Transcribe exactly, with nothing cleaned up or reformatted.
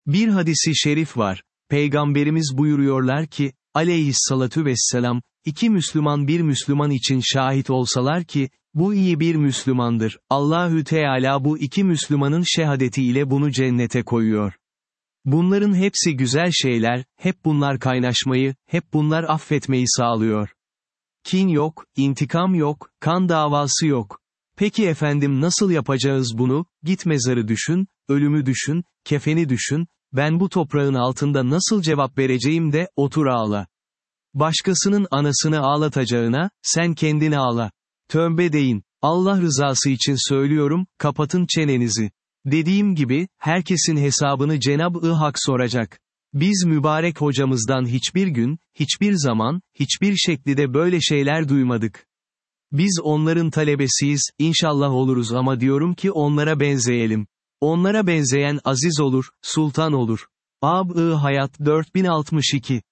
Bir hadisi şerif var. Peygamberimiz buyuruyorlar ki, aleyhissalatü vesselam, iki Müslüman bir Müslüman için şahit olsalar ki, bu iyi bir Müslümandır, Allahü Teala bu iki Müslümanın şehadeti ile bunu cennete koyuyor. Bunların hepsi güzel şeyler, hep bunlar kaynaşmayı, hep bunlar affetmeyi sağlıyor. Kin yok, intikam yok, kan davası yok. Peki efendim nasıl yapacağız bunu? Git mezarı düşün, ölümü düşün, kefeni düşün, ben bu toprağın altında nasıl cevap vereceğim de, otur ağla. Başkasının anasını ağlatacağına, sen kendini ağla. Tövbe deyin. Allah rızası için söylüyorum, kapatın çenenizi. Dediğim gibi, herkesin hesabını Cenab-ı Hak soracak. Biz mübarek hocamızdan hiçbir gün, hiçbir zaman, hiçbir şekilde böyle şeyler duymadık. Biz onların talebesiyiz, inşallah oluruz ama diyorum ki onlara benzeyelim. Onlara benzeyen aziz olur, sultan olur. Ab-ı Hayat dört bin altmış iki